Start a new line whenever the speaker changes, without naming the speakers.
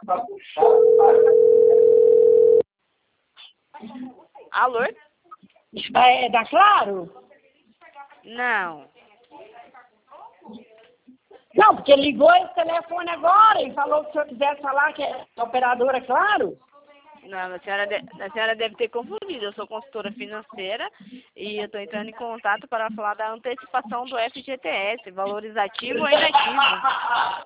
Alô?
É da Claro?
Não.
Não, porque ligou esse telefone agora e falou que se eu quisesse falar que é operadora Claro.
Não, a senhora deve ter confundido. Eu sou consultora financeira e eu estou entrando em contato para falar da antecipação do FGTS, valores ativo ou inativo.